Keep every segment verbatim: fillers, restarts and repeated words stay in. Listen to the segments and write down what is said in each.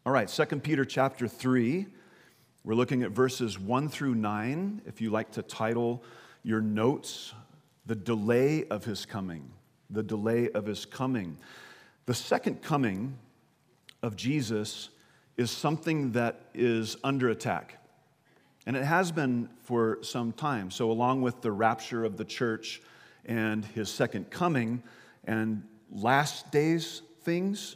All right, Second Peter chapter three. We're looking at verses one through nine. If you like to title your notes, The Delay of His Coming. The Delay of His Coming. The second coming of Jesus is something that is under attack. And it has been for some time. So along with the rapture of the church and His second coming and last days things,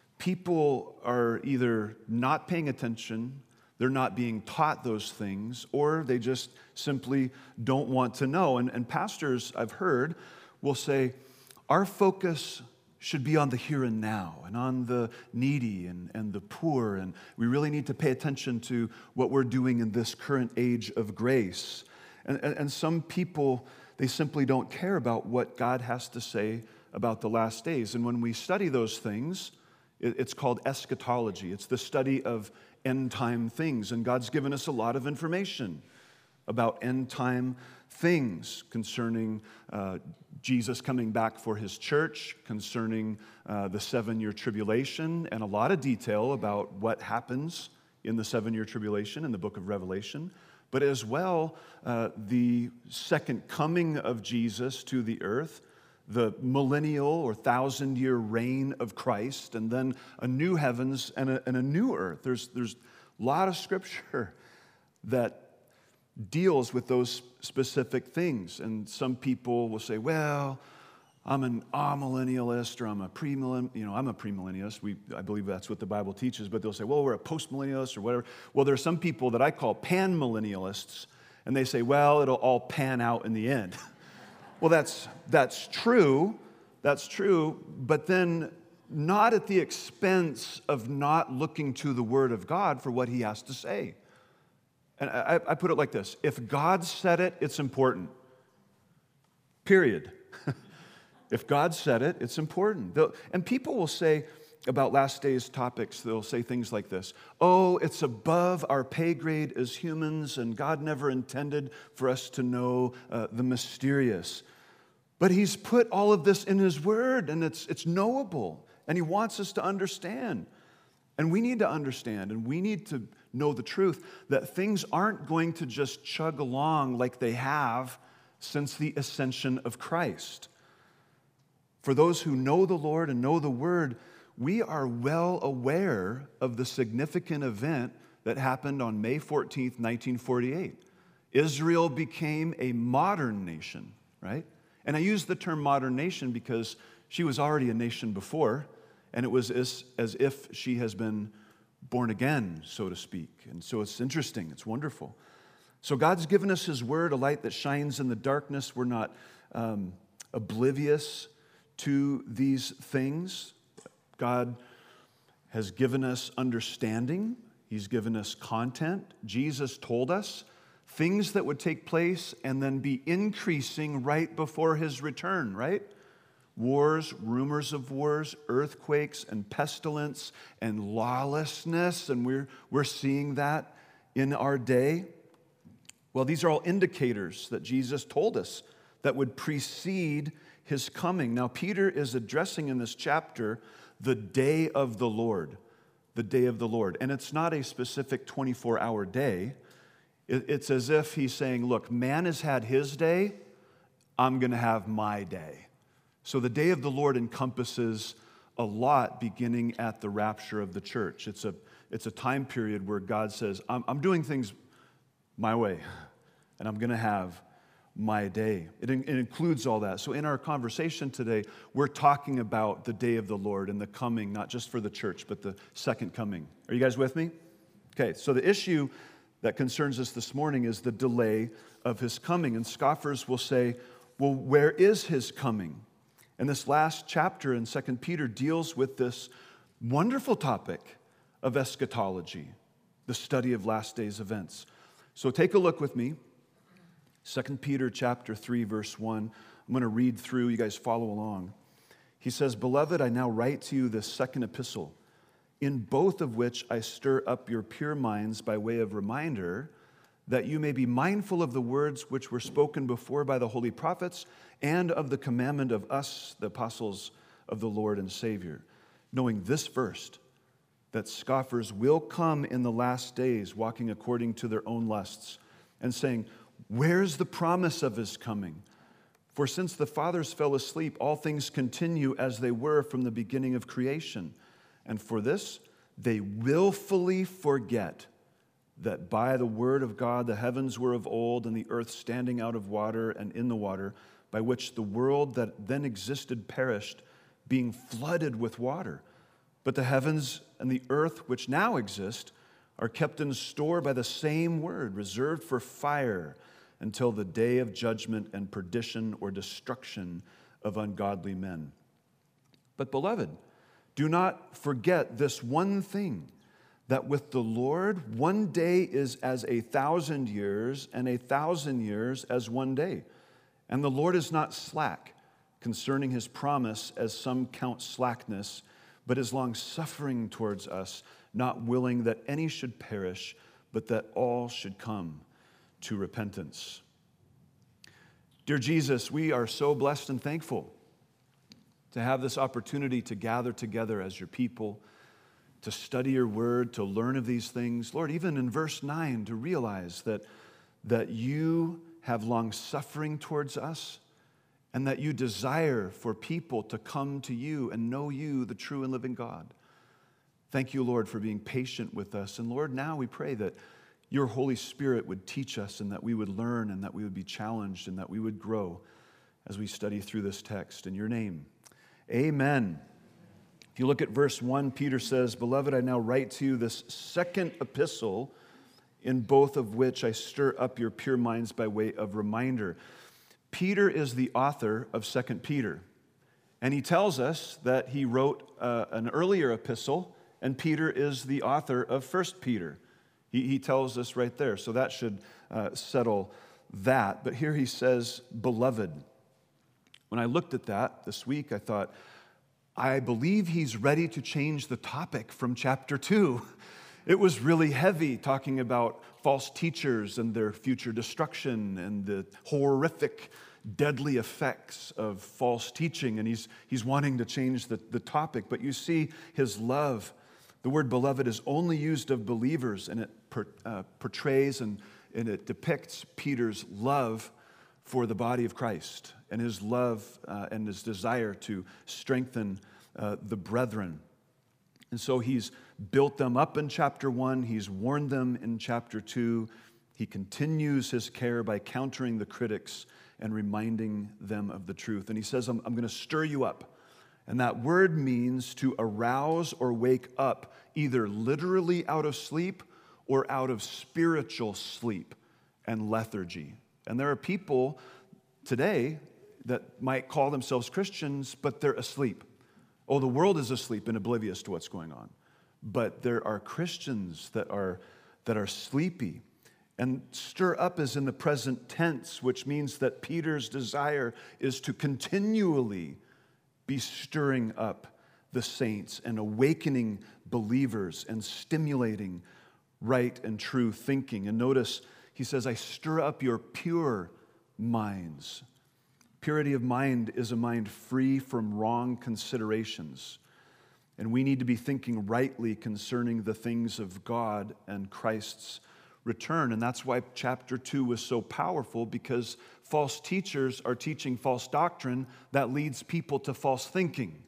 people are either not paying attention, they're not being taught those things, or they just simply don't want to know. And, and pastors, I've heard, will say, our focus should be on the here and now and on the needy and, and the poor, and we really need to pay attention to what we're doing in this current age of grace. And, and, and some people, they simply don't care about what God has to say about the last days. And when we study those things, it's called eschatology. It's the study of end-time things. And God's given us a lot of information about end-time things concerning uh, Jesus coming back for His church, concerning uh, the seven-year tribulation, and a lot of detail about what happens in the seven-year tribulation in the book of Revelation, but as well uh, the second coming of Jesus to the earth, the millennial or thousand-year reign of Christ, and then a new heavens and a, and a new earth. There's, there's a lot of scripture that deals with those specific things. And some people will say, well, I'm an amillennialist, or I'm a premillennialist. You know, I'm a premillennialist. We, I believe that's what the Bible teaches. But they'll say, well, we're a postmillennialist or whatever. Well, there are some people that I call panmillennialists, and they say, well, it'll all pan out in the end. Well, that's that's true, that's true, but then not at the expense of not looking to the Word of God for what He has to say. And I, I put it like this: if God said it, it's important. Period. If God said it, it's important. They'll, and people will say about last days topics, they'll say things like this: oh, it's above our pay grade as humans, and God never intended for us to know uh, the mysterious. But He's put all of this in His Word, and it's, it's knowable, and He wants us to understand. And we need to understand, and we need to know the truth, that things aren't going to just chug along like they have since the ascension of Christ. For those who know the Lord and know the Word, we are well aware of the significant event that happened on May fourteenth, nineteen forty-eight. Israel became a modern nation, right? And I use the term modern nation because she was already a nation before, and it was as, as if she has been born again, so to speak. And so it's interesting, it's wonderful. So God's given us His Word, a light that shines in the darkness. We're not um, oblivious to these things. God has given us understanding. He's given us content. Jesus told us things that would take place and then be increasing right before His return, right? Wars, rumors of wars, earthquakes and pestilence and lawlessness, and we're, we're seeing that in our day. Well, these are all indicators that Jesus told us that would precede His coming. Now, Peter is addressing in this chapter the day of the Lord, the day of the Lord. And it's not a specific twenty-four hour day. It's as if he's saying, look, man has had his day, I'm going to have my day. So the day of the Lord encompasses a lot beginning at the rapture of the church. It's a, it's a time period where God says, I'm, I'm doing things my way, and I'm going to have my day. It, in, it includes all that. So in our conversation today, we're talking about the day of the Lord and the coming, not just for the church, but the second coming. Are you guys with me? Okay, so the issue that concerns us this morning is the delay of His coming. And scoffers will say, well, where is His coming? And this last chapter in Second Peter deals with this wonderful topic of eschatology, the study of last days events. So take a look with me. Second Peter chapter three, verse one. I'm going to read through. You guys follow along. He says, Beloved, I now write to you this second epistle, in both of which I stir up your pure minds by way of reminder, that you may be mindful of the words which were spoken before by the holy prophets, and of the commandment of us, the apostles of the Lord and Savior, knowing this first, that scoffers will come in the last days, walking according to their own lusts, and saying, where's the promise of his coming? For since the fathers fell asleep, all things continue as they were from the beginning of creation. And for this, they willfully forget that by the word of God the heavens were of old, and the earth standing out of water and in the water, by which the world that then existed perished, being flooded with water. But the heavens and the earth which now exist are kept in store by the same word, reserved for fire until the day of judgment and perdition or destruction of ungodly men. But beloved, do not forget this one thing, that with the Lord one day is as a thousand years, and a thousand years as one day. And the Lord is not slack concerning his promise, as some count slackness, but is long-suffering towards us, not willing that any should perish, but that all should come to repentance. Dear Jesus, we are so blessed and thankful to have this opportunity to gather together as your people, to study your word, to learn of these things. Lord, even in verse nine, to realize that, that you have long-suffering towards us, and that you desire for people to come to you and know you, the true and living God. Thank you, Lord, for being patient with us. And Lord, now we pray that your Holy Spirit would teach us, and that we would learn, and that we would be challenged, and that we would grow as we study through this text. In your name, amen. If you look at verse one, Peter says, Beloved, I now write to you this second epistle, in both of which I stir up your pure minds by way of reminder. Peter is the author of Second Peter, and he tells us that he wrote uh, an earlier epistle, and Peter is the author of First Peter. He, he tells us right there, so that should uh, settle that. But here he says, Beloved. When I looked at that this week, I thought, I believe he's ready to change the topic from chapter two. It was really heavy, talking about false teachers and their future destruction and the horrific, deadly effects of false teaching. And he's, he's wanting to change the, the topic. But you see his love. The word beloved is only used of believers, and it per, uh, portrays and, and it depicts Peter's love for the body of Christ, and his love uh, and his desire to strengthen uh, the brethren. And so he's built them up in chapter one. He's warned them in chapter two. He continues his care by countering the critics and reminding them of the truth. And he says, I'm, I'm going to stir you up. And that word means to arouse or wake up, either literally out of sleep or out of spiritual sleep and lethargy. And there are people today that might call themselves Christians, but they're asleep. Oh, the world is asleep and oblivious to what's going on. But there are Christians that are, that are sleepy. And stir up is in the present tense, which means that Peter's desire is to continually be stirring up the saints and awakening believers and stimulating right and true thinking. And notice, he says, I stir up your pure minds. Purity of mind is a mind free from wrong considerations. And we need to be thinking rightly concerning the things of God and Christ's return. And that's why chapter two was so powerful, because false teachers are teaching false doctrine that leads people to false thinking.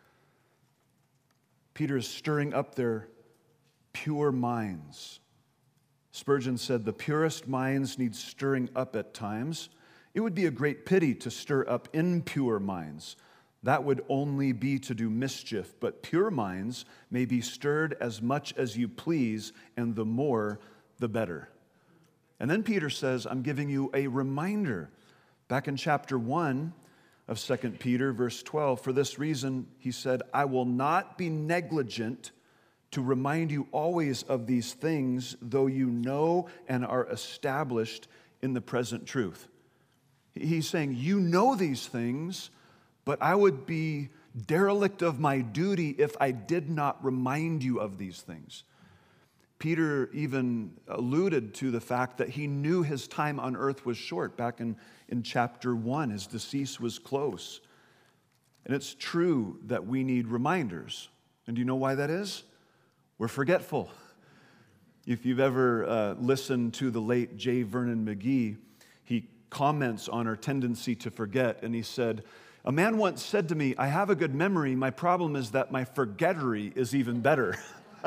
Peter is stirring up their pure minds. Spurgeon said, the purest minds need stirring up at times. It would be a great pity to stir up impure minds. That would only be to do mischief, but pure minds may be stirred as much as you please, and the more, the better. And then Peter says, I'm giving you a reminder. Back in chapter one of Second Peter, verse twelve, for this reason, he said, I will not be negligent to remind you always of these things, though you know and are established in the present truth. He's saying, you know these things, but I would be derelict of my duty if I did not remind you of these things. Peter even alluded to the fact that he knew his time on earth was short. Back in, in chapter one, his decease was close. And it's true that we need reminders. And do you know why that is? We're forgetful. If you've ever uh, listened to the late J. Vernon McGee, he comments on our tendency to forget, and he said, "A man once said to me, I have a good memory. My problem is that my forgettery is even better."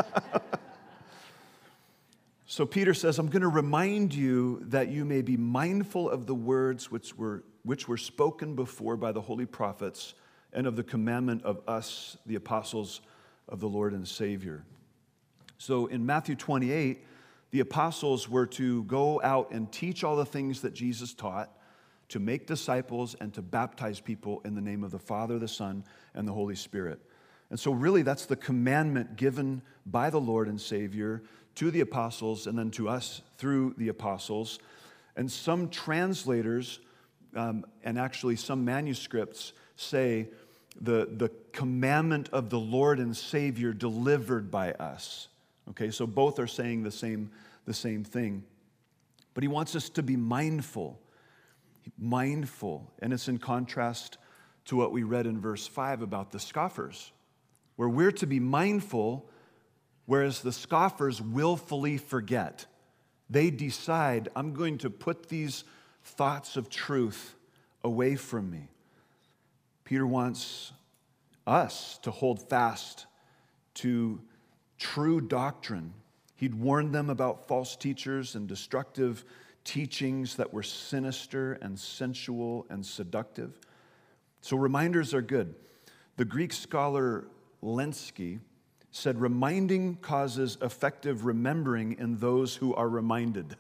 So Peter says, I'm going to remind you that you may be mindful of the words which were, which were spoken before by the holy prophets and of the commandment of us, the apostles of the Lord and Savior. So in Matthew twenty-eight, the apostles were to go out and teach all the things that Jesus taught, to make disciples and to baptize people in the name of the Father, the Son, and the Holy Spirit. And so really that's the commandment given by the Lord and Savior to the apostles and then to us through the apostles. And some translators um, and actually some manuscripts say the, the commandment of the Lord and Savior delivered by us. Okay, so both are saying the same, the same thing. But he wants us to be mindful, mindful. And it's in contrast to what we read in verse five about the scoffers, where we're to be mindful, whereas the scoffers willfully forget. They decide, I'm going to put these thoughts of truth away from me. Peter wants us to hold fast to true doctrine. He'd warned them about false teachers and destructive teachings that were sinister and sensual and seductive. So reminders are good. The Greek scholar Lenski said, reminding causes effective remembering in those who are reminded.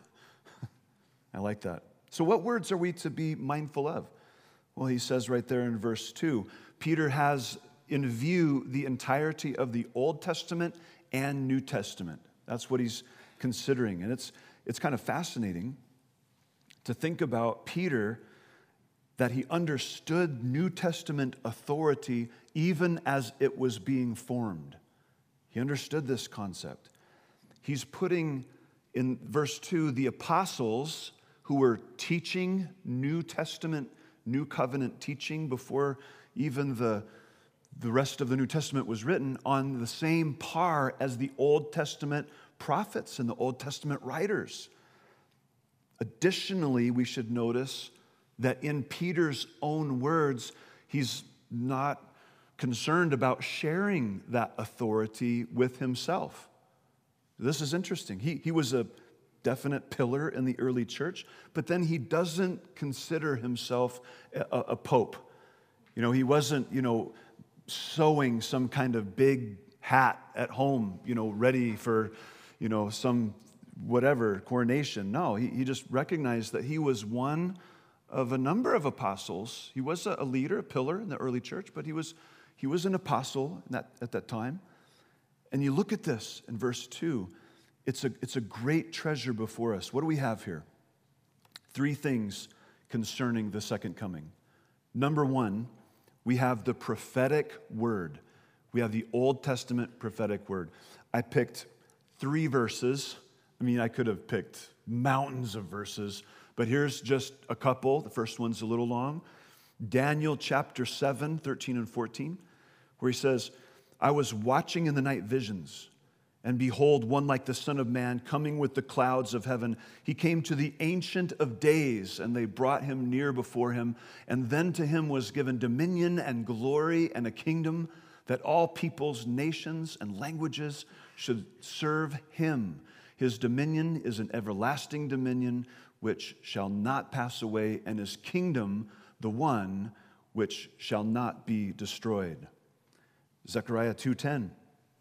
I like that. So what words are we to be mindful of? Well, he says right there in verse two, Peter has in view the entirety of the Old Testament and New Testament. That's what he's considering. And it's, it's kind of fascinating to think about Peter, that he understood New Testament authority even as it was being formed. He understood this concept. He's putting in verse two the apostles who were teaching New Testament, New Covenant teaching before even the, the rest of the New Testament was written, on the same par as the Old Testament prophets and the Old Testament writers. Additionally, we should notice that in Peter's own words, he's not concerned about sharing that authority with himself. This is interesting. He, he was a definite pillar in the early church, but then he doesn't consider himself a, a pope. You know, he wasn't, you know, sewing some kind of big hat at home, you know, ready for, you know, some whatever, coronation. No, he, he just recognized that he was one of a number of apostles. He was a leader, a pillar in the early church, but he was he was an apostle in that, at that time. And you look at this in verse two, it's a, it's a great treasure before us. What do we have here? Three things concerning the second coming. Number one, we have the prophetic word. We have the Old Testament prophetic word. I picked three verses. I mean, I could have picked mountains of verses, but here's just a couple. The first one's a little long. Daniel chapter seven, thirteen and fourteen, where he says, I was watching in the night visions, and behold, one like the Son of Man coming with the clouds of heaven. He came to the Ancient of Days, and they brought him near before him. And then to him was given dominion and glory and a kingdom, that all peoples, nations, and languages should serve him. His dominion is an everlasting dominion which shall not pass away, and his kingdom the one which shall not be destroyed. Zechariah two ten.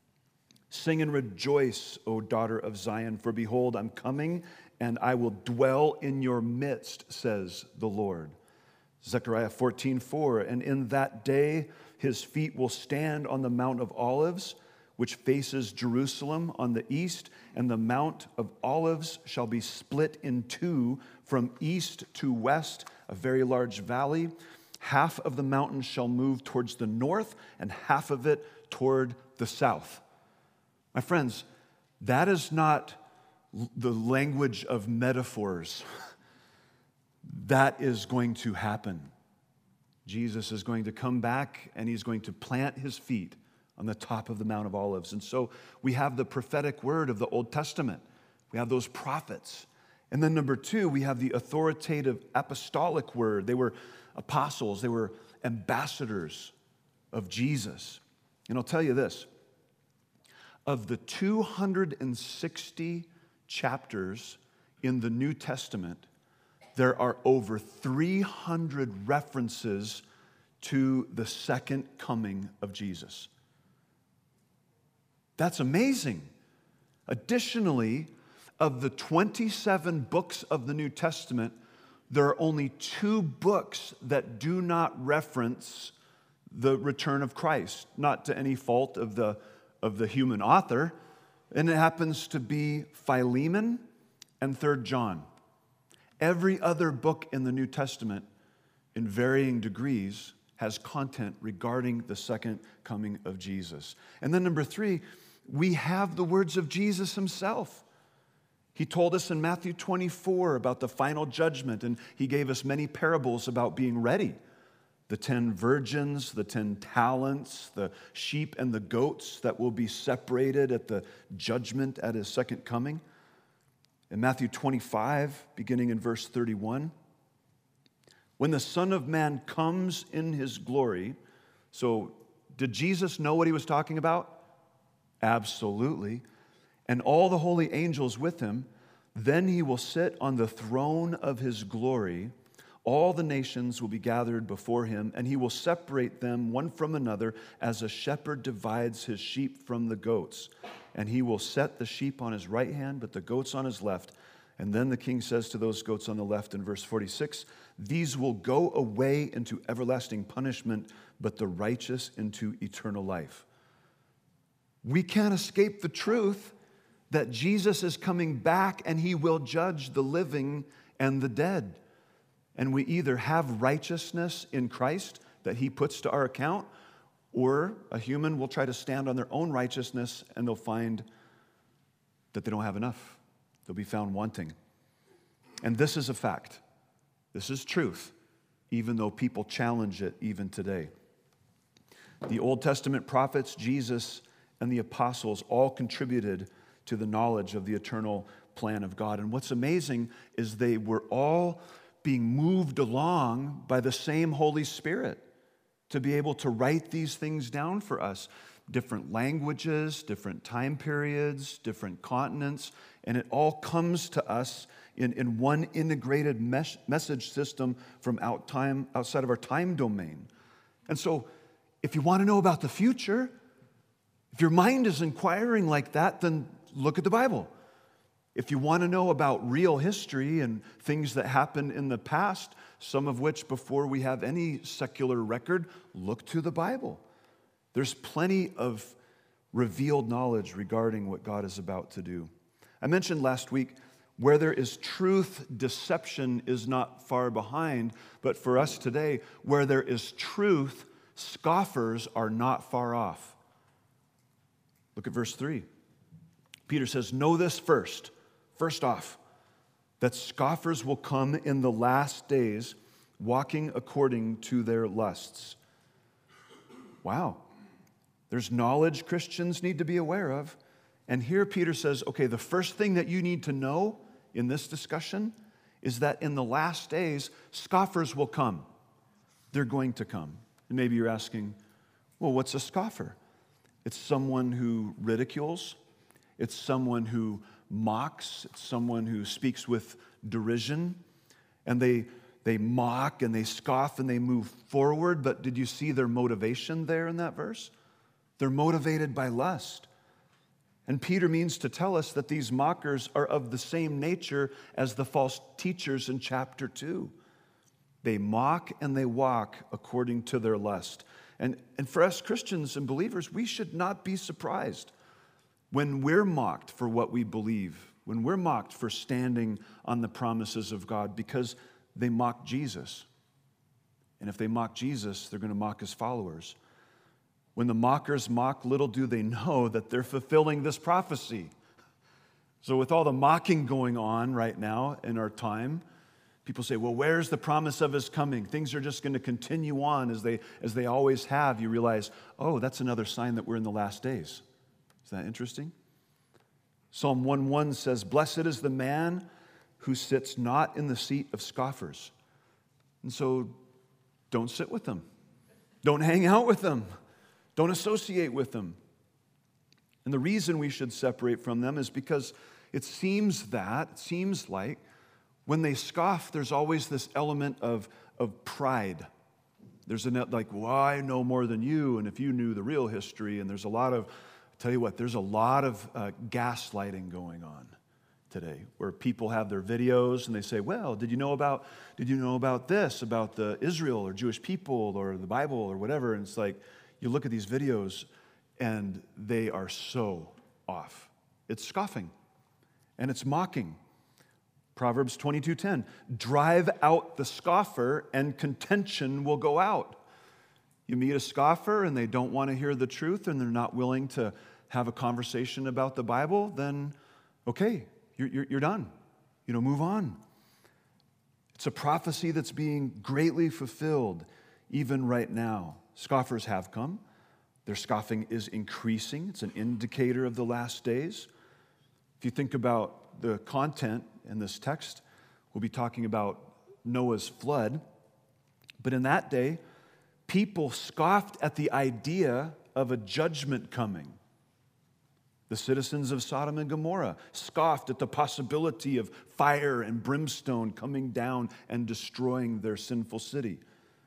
Sing and rejoice, O daughter of Zion, for behold, I'm coming, and I will dwell in your midst, says the Lord. Zechariah fourteen four. And in that day his feet will stand on the Mount of Olives, which faces Jerusalem on the east, and the Mount of Olives shall be split in two from east to west, a very large valley. Half of the mountain shall move towards the north, and half of it toward the south. My friends, that is not the language of metaphors. That is going to happen. Jesus is going to come back, and he's going to plant his feet on the top of the Mount of Olives. And so we have the prophetic word of the Old Testament. We have those prophets. And then number two, we have the authoritative apostolic word. They were apostles. They were ambassadors of Jesus. And I'll tell you this. Of the two hundred sixty chapters in the New Testament, there are over three hundred references to the second coming of Jesus. That's amazing. Additionally, of the twenty-seven books of the New Testament, there are only two books that do not reference the return of Christ, not to any fault of the, of the human author, and it happens to be Philemon and Third John. Every other book in the New Testament, in varying degrees, has content regarding the second coming of Jesus. And then number three, we have the words of Jesus himself. He told us in Matthew twenty-four about the final judgment, and he gave us many parables about being ready. The ten virgins, the ten talents, the sheep and the goats that will be separated at the judgment at his second coming. In Matthew twenty-five, beginning in verse thirty-one, when the Son of Man comes in his glory, so did Jesus know what he was talking about? Absolutely. And all the holy angels with him, then he will sit on the throne of his glory. All the nations will be gathered before him, and he will separate them one from another as a shepherd divides his sheep from the goats. And he will set the sheep on his right hand, but the goats on his left. And then the king says to those goats on the left in verse forty-six, these will go away into everlasting punishment, but the righteous into eternal life. We can't escape the truth that Jesus is coming back and he will judge the living and the dead. And we either have righteousness in Christ that he puts to our account, or a human will try to stand on their own righteousness and they'll find that they don't have enough. They'll be found wanting. And this is a fact. This is truth, even though people challenge it even today. The Old Testament prophets, Jesus, and the apostles all contributed to the knowledge of the eternal plan of God. And what's amazing is they were all being moved along by the same Holy Spirit to be able to write these things down for us. Different languages, different time periods, different continents, and it all comes to us in, in one integrated mes- message system from out time, outside of our time domain. And so, if you want to know about the future, if your mind is inquiring like that, then look at the Bible. If you want to know about real history and things that happened in the past, some of which before we have any secular record, look to the Bible. There's plenty of revealed knowledge regarding what God is about to do. I mentioned last week, where there is truth, deception is not far behind. But for us today, where there is truth, scoffers are not far off. Look at verse three. Peter says, know this first, first off, that scoffers will come in the last days, walking according to their lusts. Wow. There's knowledge Christians need to be aware of. And here Peter says, okay, the first thing that you need to know in this discussion is that in the last days, scoffers will come. They're going to come. And maybe you're asking, well, what's a scoffer? It's someone who ridicules. It's someone who mocks. It's someone who speaks with derision. And they, they mock and they scoff and they move forward. But did you see their motivation there in that verse? They're motivated by lust. And Peter means to tell us that these mockers are of the same nature as the false teachers in chapter two. They mock and they walk according to their lust. And, and for us Christians and believers, we should not be surprised when we're mocked for what we believe, when we're mocked for standing on the promises of God, because they mock Jesus. And if they mock Jesus, they're going to mock his followers. When the mockers mock, little do they know that they're fulfilling this prophecy. So with all the mocking going on right now in our time, People say, well, where's the promise of his coming? Things are just going to continue on as they, as they always have. You realize, oh, that's another sign that we're in the last days. Is that interesting? Psalm one one says, blessed is the man who sits not in the seat of scoffers. And so don't sit with them. Don't hang out with them. Don't associate with them. And the reason we should separate from them is because it seems that, it seems like, when they scoff, there's always this element of, of pride. There's a like, well, I know more than you, and if you knew the real history, and there's a lot of, I tell you what, there's a lot of uh, gaslighting going on today, where people have their videos and they say, well, did you know about, did you know about this, about the Israel or Jewish people or the Bible or whatever? And it's like, you look at these videos and they are so off. It's scoffing and it's mocking. Proverbs twenty-two ten, drive out the scoffer and contention will go out. You meet a scoffer and they don't want to hear the truth and they're not willing to have a conversation about the Bible, then okay, you're, you're, you're done. You know, move on. It's a prophecy that's being greatly fulfilled even right now. Scoffers have come. Their scoffing is increasing. It's an indicator of the last days. If you think about the content in this text, we'll be talking about Noah's flood. But in that day, people scoffed at the idea of a judgment coming. The citizens of Sodom and Gomorrah scoffed at the possibility of fire and brimstone coming down and destroying their sinful city.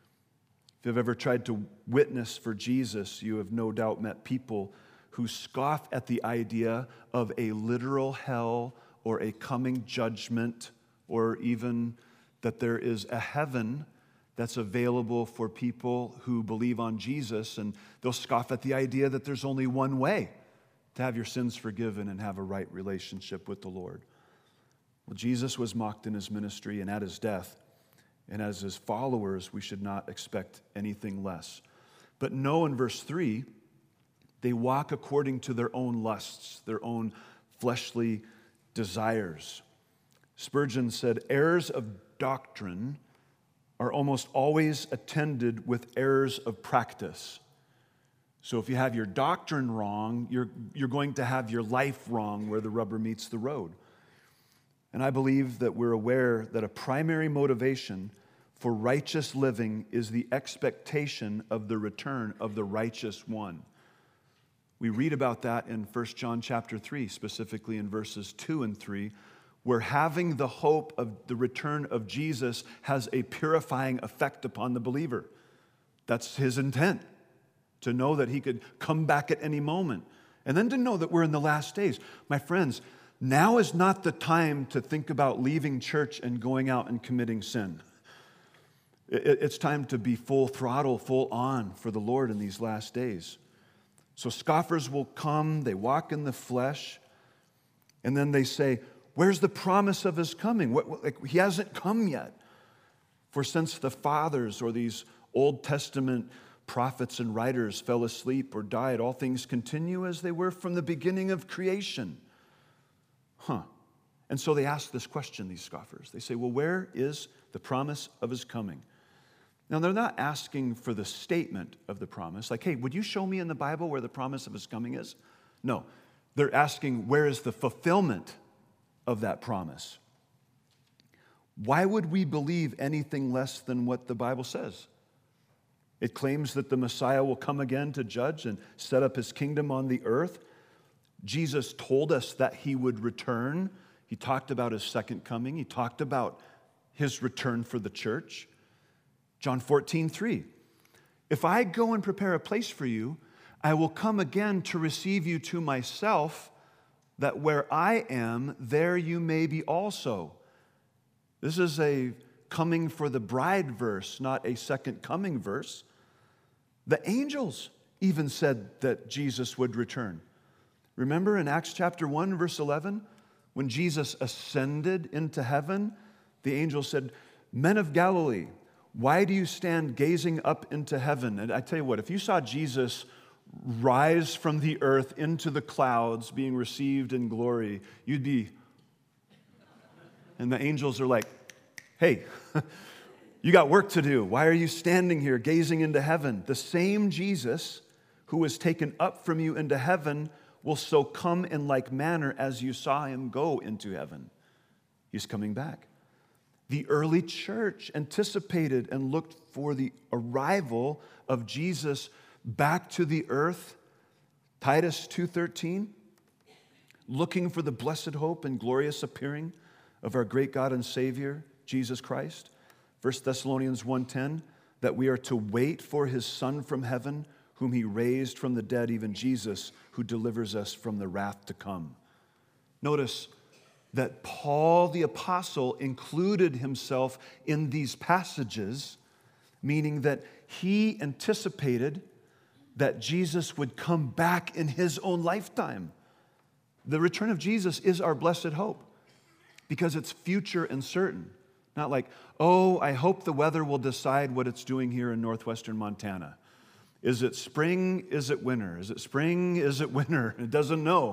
If you've ever tried to witness for Jesus, you have no doubt met people who scoff at the idea of a literal hell or a coming judgment, or even that there is a heaven that's available for people who believe on Jesus, and they'll scoff at the idea that there's only one way to have your sins forgiven and have a right relationship with the Lord. Well, Jesus was mocked in his ministry and at his death, and as his followers, we should not expect anything less. But no, in verse three, they walk according to their own lusts, their own fleshly desires. Spurgeon said, errors of doctrine are almost always attended with errors of practice. So if you have your doctrine wrong, you're, you're going to have your life wrong where the rubber meets the road. And I believe that we're aware that a primary motivation for righteous living is the expectation of the return of the righteous one. We read about that in First John chapter three, specifically in verses two and three, where having the hope of the return of Jesus has a purifying effect upon the believer. That's his intent, to know that he could come back at any moment. And then to know that we're in the last days. My friends, now is not the time to think about leaving church and going out and committing sin. It's time to be full throttle, full on for the Lord in these last days. So scoffers will come, they walk in the flesh, and then they say, where's the promise of his coming? What, what, like, he hasn't come yet. For since the fathers or these Old Testament prophets and writers fell asleep or died, all things continue as they were from the beginning of creation. Huh. And so they ask this question, these scoffers. They say, well, where is the promise of his coming? Now, they're not asking for the statement of the promise, like, hey, would you show me in the Bible where the promise of his coming is? No, they're asking, where is the fulfillment of that promise? Why would we believe anything less than what the Bible says? It claims that the Messiah will come again to judge and set up his kingdom on the earth. Jesus told us that he would return. He talked about his second coming. He talked about his return for the church. John fourteen three, if I go and prepare a place for you, I will come again to receive you to myself, that where I am, there you may be also. This is a coming for the bride verse, not a second coming verse. The angels even said that Jesus would return. Remember in Acts chapter one, verse eleven, when Jesus ascended into heaven, the angel said, men of Galilee, why do you stand gazing up into heaven? And I tell you what, if you saw Jesus rise from the earth into the clouds, being received in glory, you'd be, and the angels are like, hey, you got work to do. Why are you standing here gazing into heaven? The same Jesus who was taken up from you into heaven will so come in like manner as you saw him go into heaven. He's coming back. The early church anticipated and looked for the arrival of Jesus back to the earth. Titus two thirteen, looking for the blessed hope and glorious appearing of our great God and Savior, Jesus Christ. First Thessalonians one ten, that we are to wait for his Son from heaven, whom he raised from the dead, even Jesus, who delivers us from the wrath to come. Notice that Paul the apostle included himself in these passages, meaning that he anticipated that Jesus would come back in his own lifetime. The return of Jesus is our blessed hope because it's future and certain. Not like, oh, I hope the weather will decide what it's doing here in northwestern Montana. Is it spring? Is it winter? Is it spring? Is it winter? It doesn't know.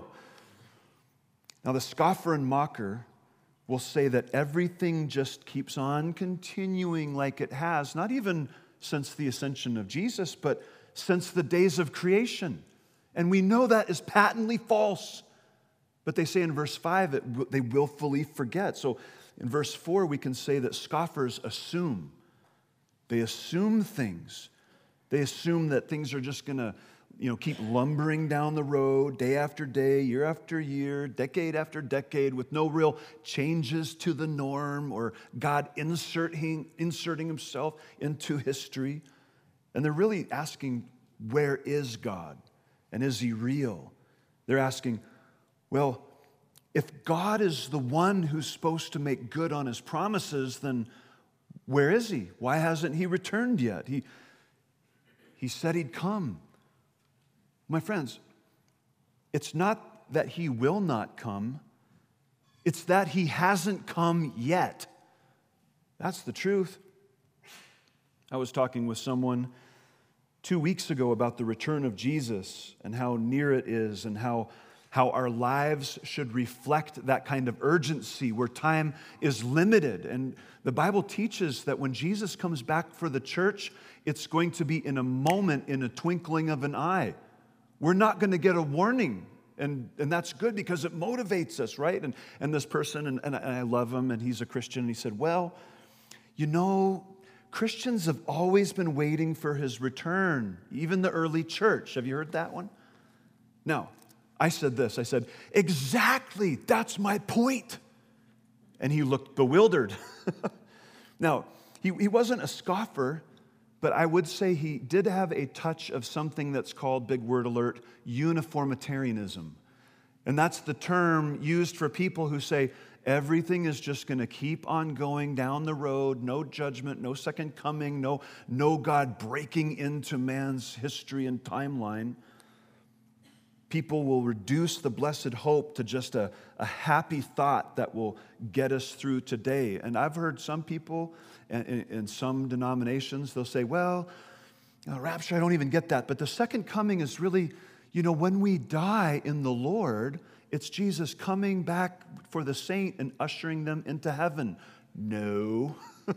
Now, the scoffer and mocker will say that everything just keeps on continuing like it has, not even since the ascension of Jesus, but since the days of creation. And we know that is patently false. But they say in verse five that they willfully forget. So in verse four, we can say that scoffers assume. They assume things. They assume that things are just going to, you know, keep lumbering down the road day after day, year after year, decade after decade, with no real changes to the norm or God inserting, inserting himself into history. And they're really asking, where is God? And is he real? They're asking, well, if God is the one who's supposed to make good on his promises, then where is he? Why hasn't he returned yet? He, he said he'd come. My friends, it's not that he will not come. It's that he hasn't come yet. That's the truth. I was talking with someone two weeks ago about the return of Jesus and how near it is and how, how our lives should reflect that kind of urgency where time is limited. And the Bible teaches that when Jesus comes back for the church, it's going to be in a moment, in a twinkling of an eye. We're not going to get a warning. And, and that's good because it motivates us, right? And, and this person, and, and I love him, and he's a Christian, and he said, well, you know, Christians have always been waiting for his return, even the early church. Have you heard that one? Now, I said this. I said, exactly, that's my point. And he looked bewildered. Now, he, he wasn't a scoffer, but I would say he did have a touch of something that's called, big word alert, uniformitarianism. And that's the term used for people who say, everything is just going to keep on going down the road, no judgment, no second coming, no, no God breaking into man's history and timeline. People will reduce the blessed hope to just a, a happy thought that will get us through today. And I've heard some people in, in some denominations, they'll say, well, you know, rapture, I don't even get that. But the second coming is really, you know, when we die in the Lord, it's Jesus coming back for the saint and ushering them into heaven. No.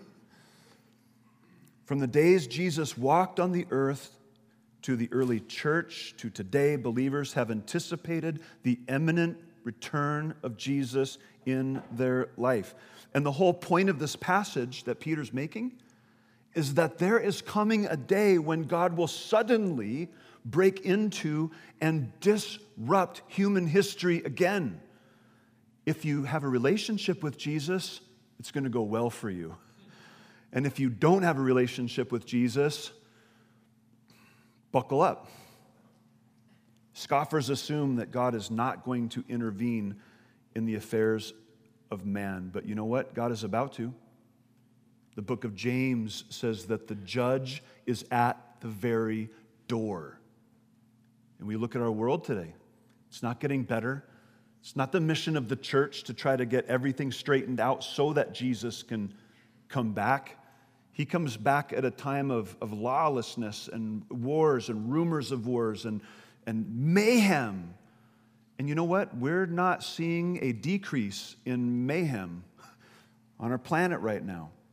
From the days Jesus walked on the earth to the early church, to today, believers have anticipated the imminent return of Jesus in their life. And the whole point of this passage that Peter's making is that there is coming a day when God will suddenly break into and disrupt human history again. If you have a relationship with Jesus, it's going to go well for you. And if you don't have a relationship with Jesus, buckle up. Scoffers assume that God is not going to intervene in the affairs of man. But you know what? God is about to. The book of James says that the judge is at the very door. And we look at our world today. It's not getting better. It's not the mission of the church to try to get everything straightened out so that Jesus can come back. He comes back at a time of, of lawlessness and wars and rumors of wars and, and mayhem. And you know what? We're not seeing a decrease in mayhem on our planet right now.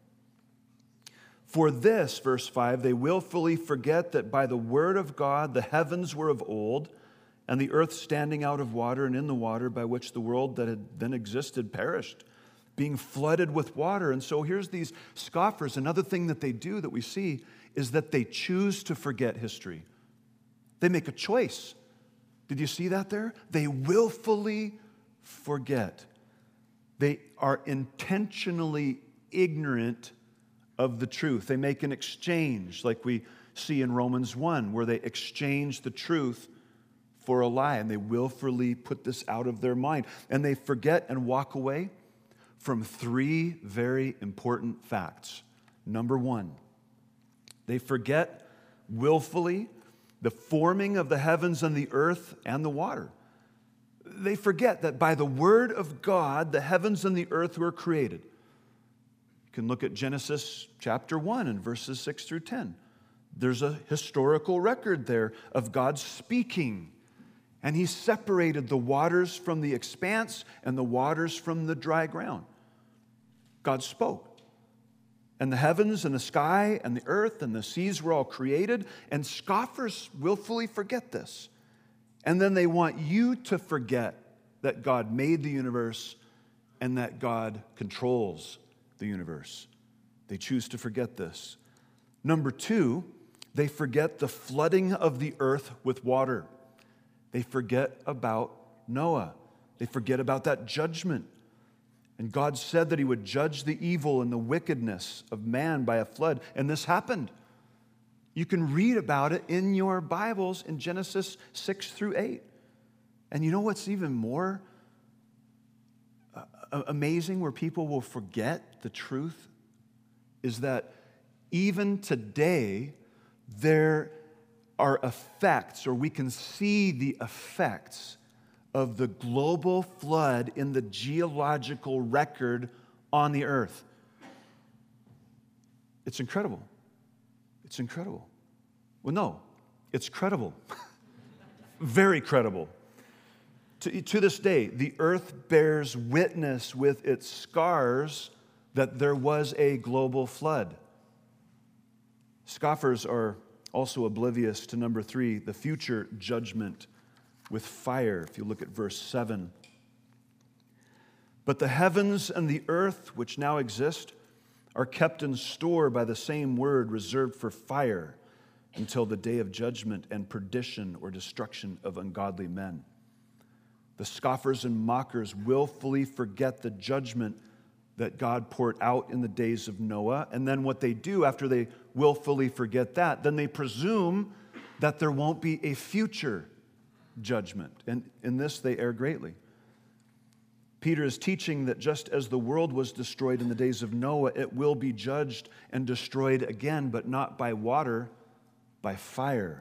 For this, verse five, they willfully forget that by the word of God the heavens were of old, and the earth standing out of water and in the water, by which the world that had then existed perished, being flooded with water. And so here's these scoffers. Another thing that they do that we see is that they choose to forget history. They make a choice. Did you see that there? They willfully forget. They are intentionally ignorant of the truth. They make an exchange, like we see in Romans one, where they exchange the truth for a lie, and they willfully put this out of their mind. And they forget and walk away from three very important facts. Number one, they forget willfully the forming of the heavens and the earth and the water. They forget that by the word of God, the heavens and the earth were created. You can look at Genesis chapter one and verses six through ten. There's a historical record there of God speaking. And he separated the waters from the expanse and the waters from the dry ground. God spoke. And the heavens and the sky and the earth and the seas were all created. And scoffers willfully forget this. And then they want you to forget that God made the universe and that God controls the universe. They choose to forget this. Number two, they forget the flooding of the earth with water. They forget about Noah. They forget about that judgment. And God said that he would judge the evil and the wickedness of man by a flood. And this happened. You can read about it in your Bibles in Genesis six through eight. And you know what's even more amazing, where people will forget the truth, is that even today, there are effects, or we can see the effects of the global flood in the geological record on the earth. It's incredible. It's incredible. Well, no, it's credible. Very credible. To, to this day, the earth bears witness with its scars that there was a global flood. Scoffers are also oblivious to number three, the future judgment with fire. If you look at verse seven. But the heavens and the earth, which now exist, are kept in store by the same word, reserved for fire, until the day of judgment and perdition or destruction of ungodly men. The scoffers and mockers willfully forget the judgment that God poured out in the days of Noah. And then what they do after they willfully forget that, then they presume that there won't be a future judgment. And in this they err greatly. Peter is teaching that just as the world was destroyed in the days of Noah, it will be judged and destroyed again, but not by water, by fire.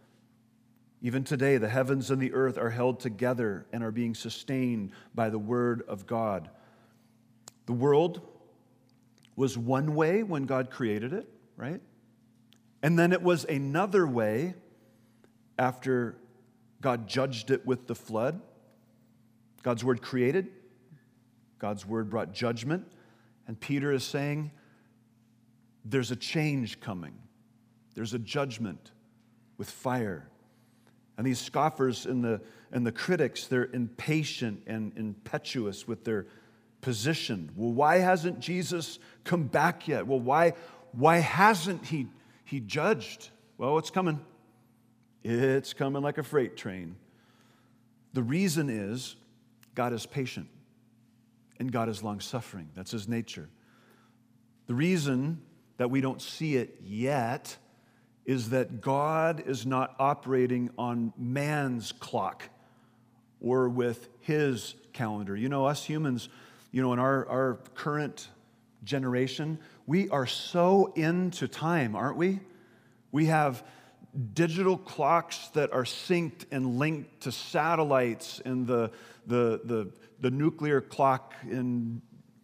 Even today, the heavens and the earth are held together and are being sustained by the word of God. The world was one way when God created it, right? And then it was another way after God judged it with the flood. God's word created. God's word brought judgment. And Peter is saying, there's a change coming. There's a judgment with fire. And these scoffers and the, and the critics, they're impatient and impetuous with their position. Well, why hasn't Jesus come back yet? Well, why, why hasn't he, he judged? Well, it's coming. It's coming like a freight train. The reason is God is patient and God is long-suffering. That's his nature. The reason that we don't see it yet is that God is not operating on man's clock or with his calendar. You know, us humans, you know, in our, our current generation, we are so into time, aren't we? We have digital clocks that are synced and linked to satellites, and the, the, the, the nuclear clock in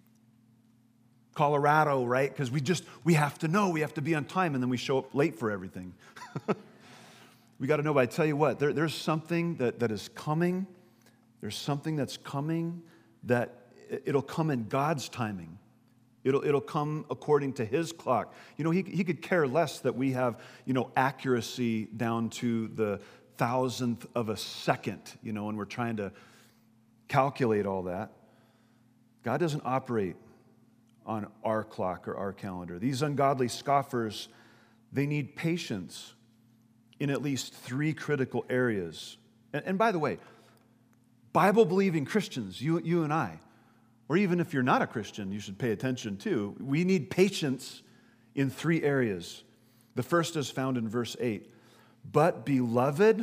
Colorado, right? Because we just, we have to know, we have to be on time, and then we show up late for everything. We got to know, but I tell you what, there, there's something that, that is coming. There's something that's coming that it'll come in God's timing. It'll, it'll come according to his clock. You know, he, he could care less that we have, you know, accuracy down to the thousandth of a second, you know, and we're trying to calculate all that. God doesn't operate on our clock or our calendar. These ungodly scoffers, they need patience in at least three critical areas. And, and by the way, Bible-believing Christians, you, you and I, or even if you're not a Christian, you should pay attention too. We need patience in three areas. The first is found in verse eight. But, beloved,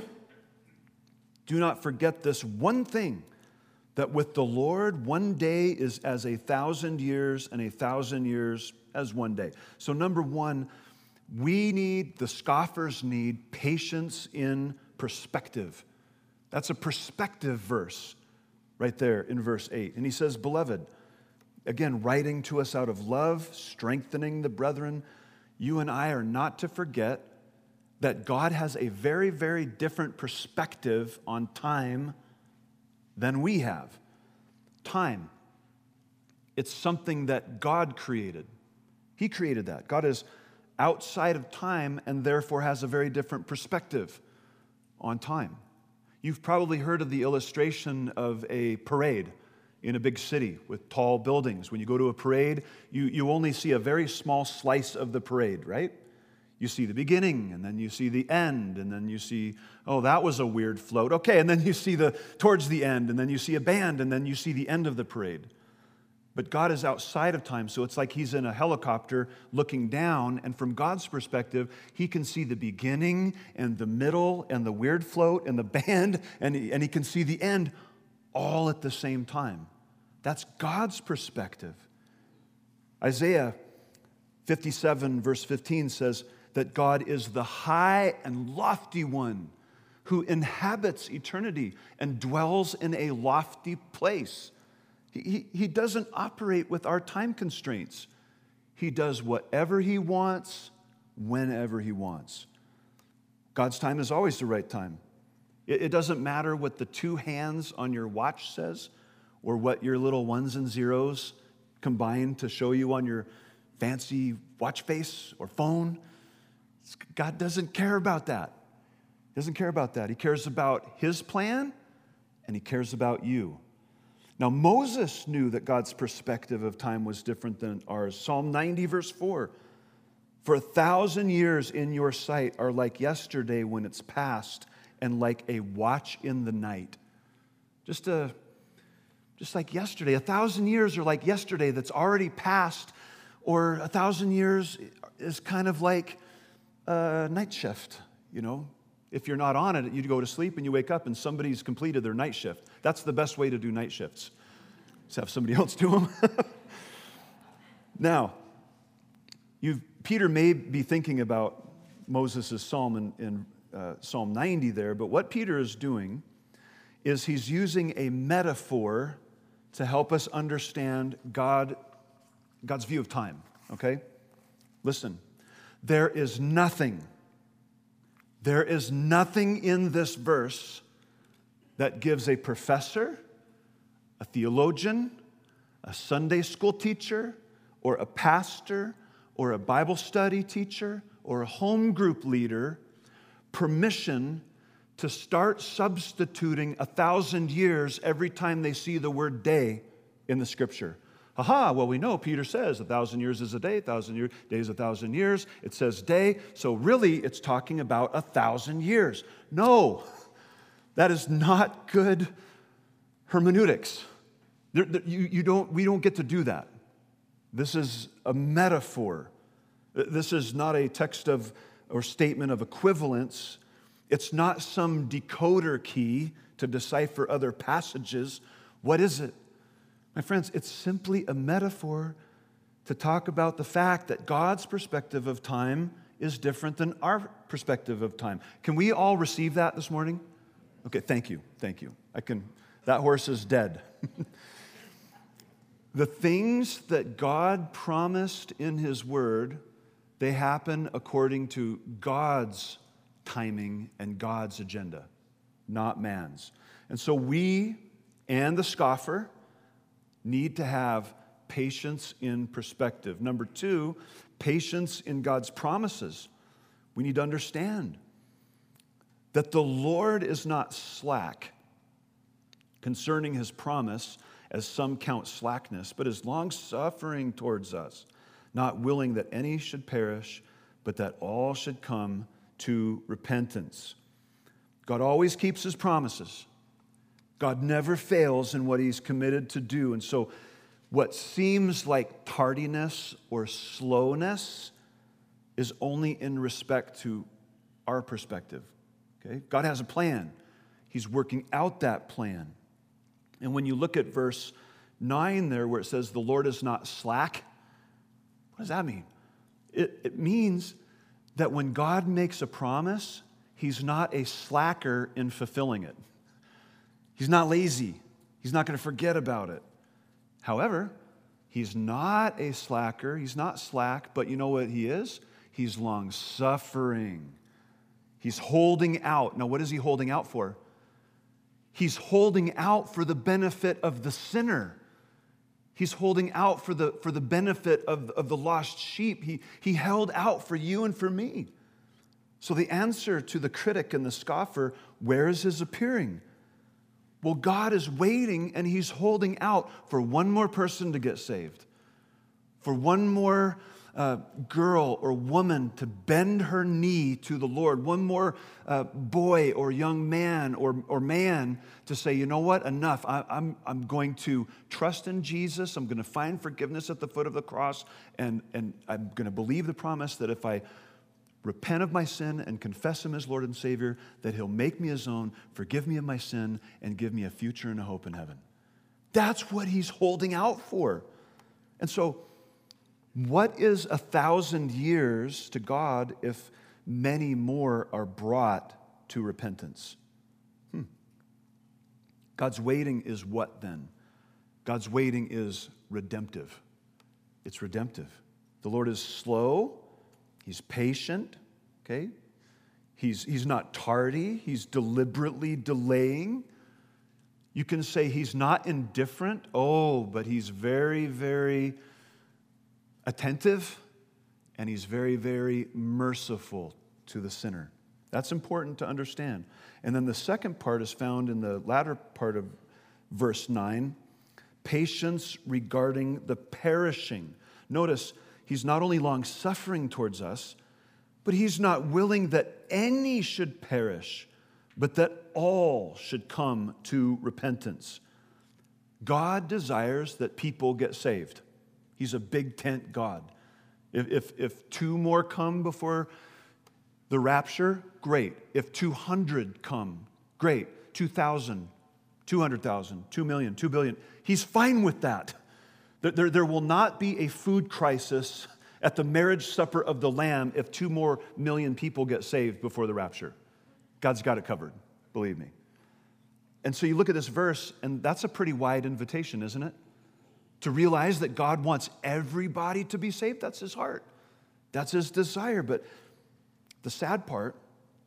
do not forget this one thing, that with the Lord, one day is as a thousand years, and a thousand years as one day. So number one, we need, the scoffers need, patience in perspective. That's a perspective verse right there in verse eight. And he says, beloved, again, writing to us out of love, strengthening the brethren, you and I are not to forget that God has a very, very different perspective on time than we have. Time, it's something that God created. He created that. God is outside of time and therefore has a very different perspective on time. You've probably heard of the illustration of a parade in a big city with tall buildings. When you go to a parade, you, you only see a very small slice of the parade, right? You see the beginning, and then you see the end, and then you see, oh, that was a weird float. Okay, and then you see the towards the end, and then you see a band, and then you see the end of the parade. But God is outside of time, so it's like he's in a helicopter looking down, and from God's perspective, he can see the beginning and the middle and the weird float and the band, and he, and he can see the end all at the same time. That's God's perspective. Isaiah fifty-seven, verse fifteen says that God is the high and lofty one who inhabits eternity and dwells in a lofty place. He, he doesn't operate with our time constraints. He does whatever he wants, whenever he wants. God's time is always the right time. It, it doesn't matter what the two hands on your watch says or what your little ones and zeros combine to show you on your fancy watch face or phone. God doesn't care about that. He doesn't care about that. He cares about his plan and he cares about you. Now, Moses knew that God's perspective of time was different than ours. Psalm ninety, verse four, for a thousand years in your sight are like yesterday when it's past, and like a watch in the night. Just, a, just like yesterday. A thousand years are like yesterday that's already passed, or a thousand years is kind of like a night shift, you know. If you're not on it, you go to sleep and you wake up and somebody's completed their night shift. That's the best way to do night shifts. Just have somebody else do them. Now, you've, Peter may be thinking about Moses' psalm in, in uh, Psalm ninety there, but what Peter is doing is he's using a metaphor to help us understand God, God's view of time, okay? Listen, there is nothing There is nothing in this verse that gives a professor, a theologian, a Sunday school teacher, or a pastor, or a Bible study teacher, or a home group leader permission to start substituting a thousand years every time they see the word day in the Scripture. Aha, well, we know Peter says a thousand years is a day, a thousand years, days a thousand years. It says day, so really it's talking about a thousand years. No, that is not good hermeneutics. There, there, you, you don't, we don't get to do that. This is a metaphor. This is not a text of or statement of equivalence. It's not some decoder key to decipher other passages. What is it? My friends, it's simply a metaphor to talk about the fact that God's perspective of time is different than our perspective of time. Can we all receive that this morning? Okay, thank you, thank you. I can. That horse is dead. The things that God promised in His Word, they happen according to God's timing and God's agenda, not man's. And so we and the scoffer need to have patience in perspective. Number two, patience in God's promises. We need to understand that the Lord is not slack concerning his promise, as some count slackness, but is long-suffering towards us, not willing that any should perish, but that all should come to repentance. God always keeps his promises. God never fails in what he's committed to do. And so what seems like tardiness or slowness is only in respect to our perspective. Okay? God has a plan. He's working out that plan. And when you look at verse nine there, where it says, the Lord is not slack, what does that mean? It, it means that when God makes a promise, he's not a slacker in fulfilling it. He's not lazy. He's not going to forget about it. However, he's not a slacker. He's not slack, but you know what he is? He's long-suffering. He's holding out. Now, what is he holding out for? He's holding out for the benefit of the sinner. He's holding out for the, for the benefit of, of the lost sheep. He, he held out for you and for me. So the answer to the critic and the scoffer, where is his appearing? Well, God is waiting and he's holding out for one more person to get saved, for one more uh, girl or woman to bend her knee to the Lord, one more uh, boy or young man or, or man to say, you know what, enough. I, I'm, I'm going to trust in Jesus. I'm going to find forgiveness at the foot of the cross, and, and I'm going to believe the promise that if I repent of my sin and confess him as Lord and Savior, that he'll make me his own, forgive me of my sin, and give me a future and a hope in heaven. That's what he's holding out for. And so, what is a thousand years to God if many more are brought to repentance? Hmm. God's waiting is what then? God's waiting is redemptive. It's redemptive. The Lord is slow. He's patient, okay? He's, he's not tardy. He's deliberately delaying. You can say he's not indifferent. Oh, but he's very, very attentive, and he's very, very merciful to the sinner. That's important to understand. And then the second part is found in the latter part of verse nine, patience regarding the perishing. Notice, he's not only long-suffering towards us, but he's not willing that any should perish, but that all should come to repentance. God desires that people get saved. He's a big tent God. If, if, if two more come before the rapture, great. If two hundred come, great. two thousand, two hundred thousand, two million, two billion. He's fine with that. There, there will not be a food crisis at the marriage supper of the Lamb if two more million people get saved before the rapture. God's got it covered, believe me. And so you look at this verse, and that's a pretty wide invitation, isn't it? To realize that God wants everybody to be saved. That's his heart. That's his desire. But the sad part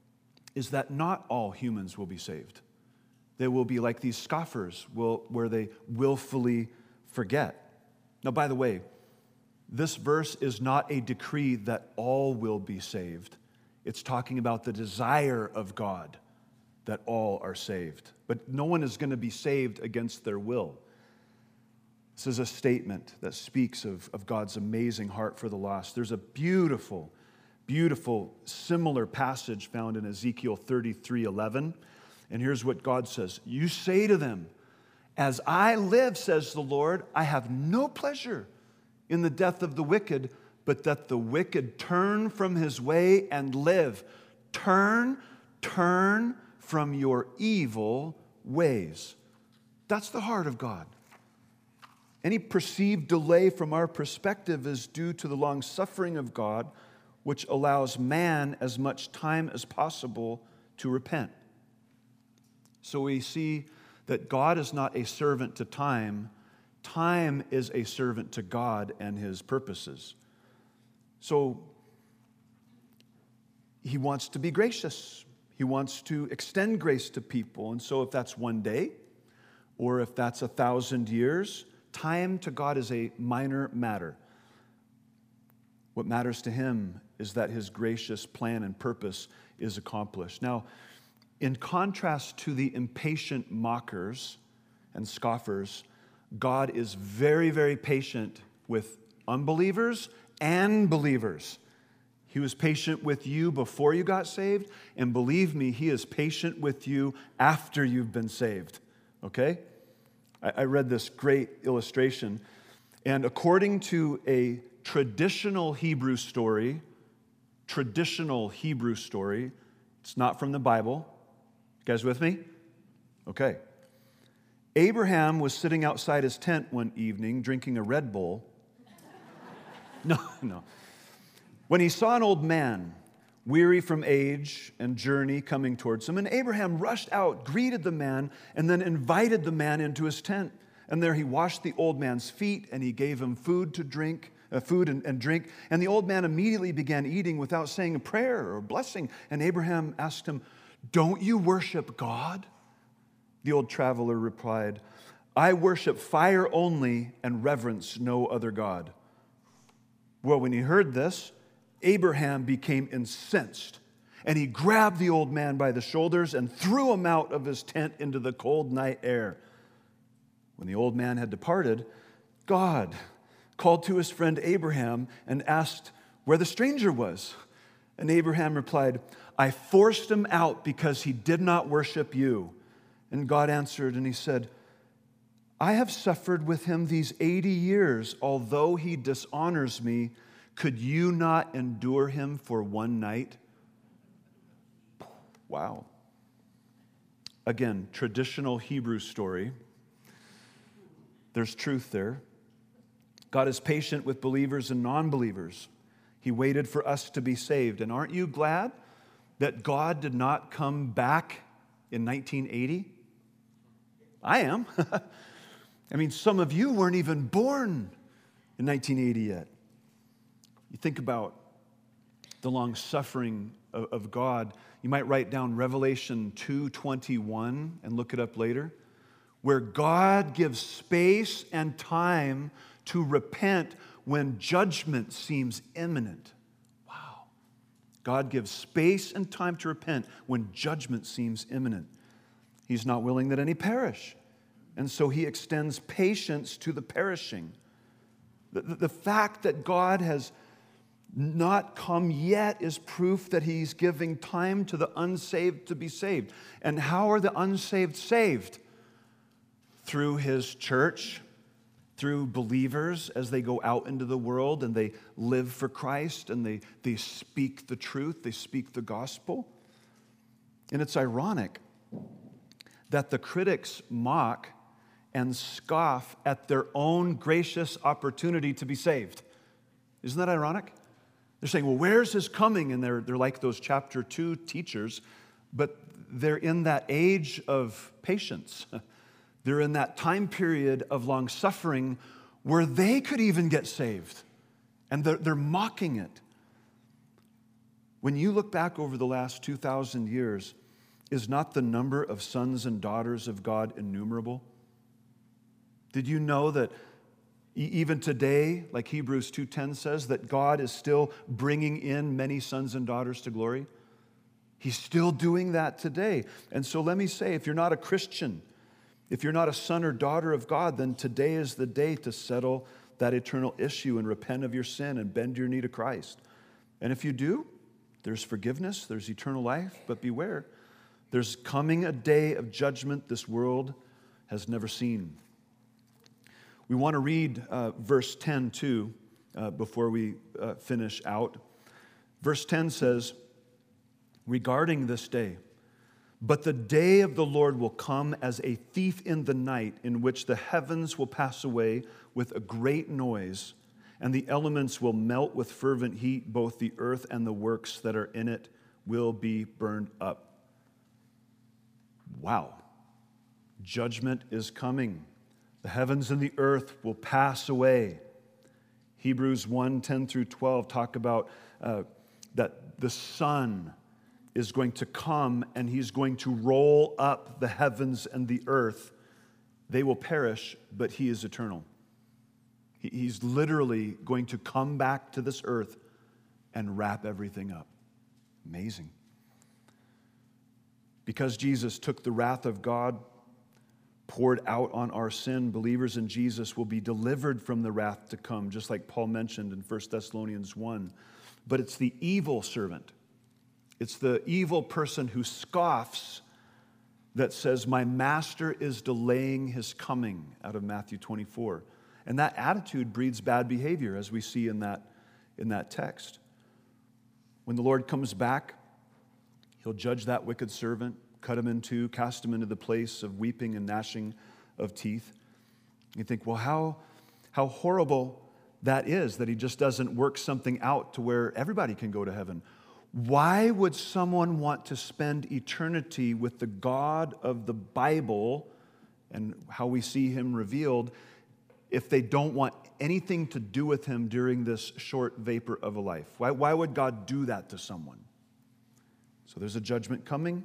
is that not all humans will be saved. They will be like these scoffers, will, where they willfully forget. Now, by the way, this verse is not a decree that all will be saved. It's talking about the desire of God that all are saved. But no one is going to be saved against their will. This is a statement that speaks of, of God's amazing heart for the lost. There's a beautiful, beautiful, similar passage found in Ezekiel thirty-three eleven. And here's what God says. You say to them, as I live, says the Lord, I have no pleasure in the death of the wicked, but that the wicked turn from his way and live. Turn, turn from your evil ways. That's the heart of God. Any perceived delay from our perspective is due to the long suffering of God, which allows man as much time as possible to repent. So we see that God is not a servant to time. Time is a servant to God and his purposes. So he wants to be gracious. He wants to extend grace to people. And so if that's one day, or if that's a thousand years, time to God is a minor matter. What matters to him is that his gracious plan and purpose is accomplished. Now, in contrast to the impatient mockers and scoffers, God is very, very patient with unbelievers and believers. He was patient with you before you got saved, and believe me, he is patient with you after you've been saved. Okay? I, I read this great illustration, and according to a traditional Hebrew story, traditional Hebrew story, it's not from the Bible. You guys with me? Okay. Abraham was sitting outside his tent one evening drinking a Red Bull. No, no. When he saw an old man, weary from age and journey, coming towards him, and Abraham rushed out, greeted the man, and then invited the man into his tent. And there he washed the old man's feet, and he gave him food to drink, uh, food and, and drink. And the old man immediately began eating without saying a prayer or a blessing. And Abraham asked him, "Don't you worship God?" The old traveler replied, "I worship fire only and reverence no other God." Well, when he heard this, Abraham became incensed, and he grabbed the old man by the shoulders and threw him out of his tent into the cold night air. When the old man had departed, God called to his friend Abraham and asked where the stranger was. And Abraham replied, "I forced him out because he did not worship you." And God answered, and he said, "I have suffered with him these eighty years, although he dishonors me. Could you not endure him for one night?" Wow. Again, traditional Hebrew story. There's truth there. God is patient with believers and non-believers. He waited for us to be saved. And aren't you glad that God did not come back in nineteen eighty? I am. I mean, some of you weren't even born in nineteen eighty yet. You think about the long suffering of, of God. You might write down Revelation two twenty-one and look it up later, where God gives space and time to repent when judgment seems imminent. Wow. God gives space and time to repent when judgment seems imminent. He's not willing that any perish, and so he extends patience to the perishing. The, the, the fact that God has not come yet is proof that he's giving time to the unsaved to be saved. And how are the unsaved saved? Through his church, through believers as they go out into the world and they live for Christ and they, they speak the truth, they speak the gospel. And it's ironic that the critics mock and scoff at their own gracious opportunity to be saved. Isn't that ironic? They're saying, well, where's his coming? And they're, they're like those chapter two teachers, but they're in that age of patience. They're in that time period of long suffering where they could even get saved. And they're, they're mocking it. When you look back over the last two thousand years, is not the number of sons and daughters of God innumerable? Did you know that even today, like Hebrews two ten says, that God is still bringing in many sons and daughters to glory? He's still doing that today. And so let me say, if you're not a Christian, if you're not a son or daughter of God, then today is the day to settle that eternal issue and repent of your sin and bend your knee to Christ. And if you do, there's forgiveness, there's eternal life, but beware, there's coming a day of judgment this world has never seen. We want to read uh, verse ten too uh, before we uh, finish out. Verse ten says, regarding this day, "But the day of the Lord will come as a thief in the night, in which the heavens will pass away with a great noise, and the elements will melt with fervent heat. Both the earth and the works that are in it will be burned up." Wow. Judgment is coming. The heavens and the earth will pass away. Hebrews one, ten through twelve talk about uh, that the Son is going to come and he's going to roll up the heavens and the earth. They will perish, but he is eternal. He, he's literally going to come back to this earth and wrap everything up. Amazing. Because Jesus took the wrath of God, poured out on our sin, believers in Jesus will be delivered from the wrath to come, just like Paul mentioned in First Thessalonians one. But it's the evil servant. It's the evil person who scoffs that says, my master is delaying his coming, out of Matthew twenty-four. And that attitude breeds bad behavior, as we see in that, in that text. When the Lord comes back, he'll judge that wicked servant, cut him in two, cast him into the place of weeping and gnashing of teeth. You think, well, how, how horrible that is, that he just doesn't work something out to where everybody can go to heaven. Why would someone want to spend eternity with the God of the Bible and how we see him revealed if they don't want anything to do with him during this short vapor of a life? Why, why would God do that to someone? So there's a judgment coming.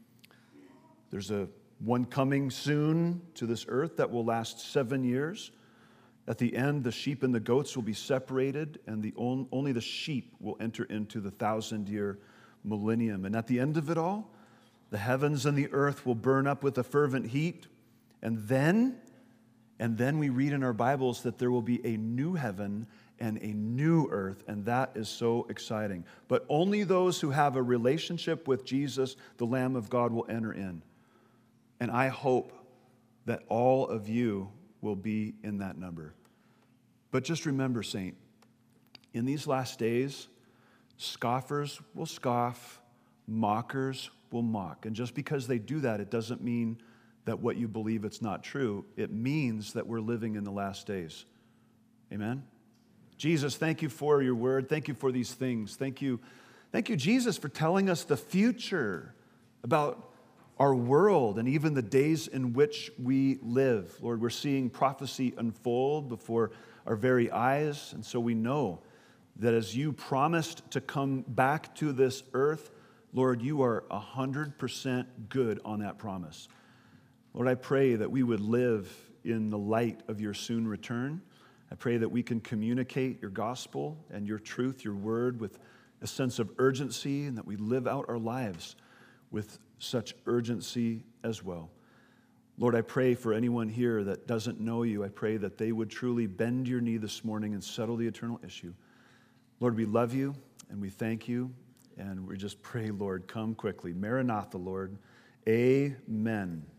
There's a one coming soon to this earth that will last seven years. At the end, the sheep and the goats will be separated, and the on, only the sheep will enter into the thousand-year millennium. And at the end of it all, the heavens and the earth will burn up with a fervent heat. And then, and then we read in our Bibles that there will be a new heaven and a new earth, and that is so exciting. But only those who have a relationship with Jesus, the Lamb of God, will enter in. And I hope that all of you will be in that number. But just remember, saint, in these last days, scoffers will scoff, mockers will mock. And just because they do that, it doesn't mean that what you believe it's not true. It means that we're living in the last days. Amen? Jesus, thank you for your word. Thank you for these things. Thank you, thank you, Jesus, for telling us the future about our world and even the days in which we live. Lord, we're seeing prophecy unfold before our very eyes, and so we know that as you promised to come back to this earth, Lord, you are one hundred percent good on that promise. Lord, I pray that we would live in the light of your soon return. I pray that we can communicate your gospel and your truth, your word, with a sense of urgency, and that we live out our lives with such urgency as well. Lord, I pray for anyone here that doesn't know you. I pray that they would truly bend your knee this morning and settle the eternal issue. Lord, we love you and we thank you, and we just pray, Lord, come quickly. Maranatha, Lord. Amen.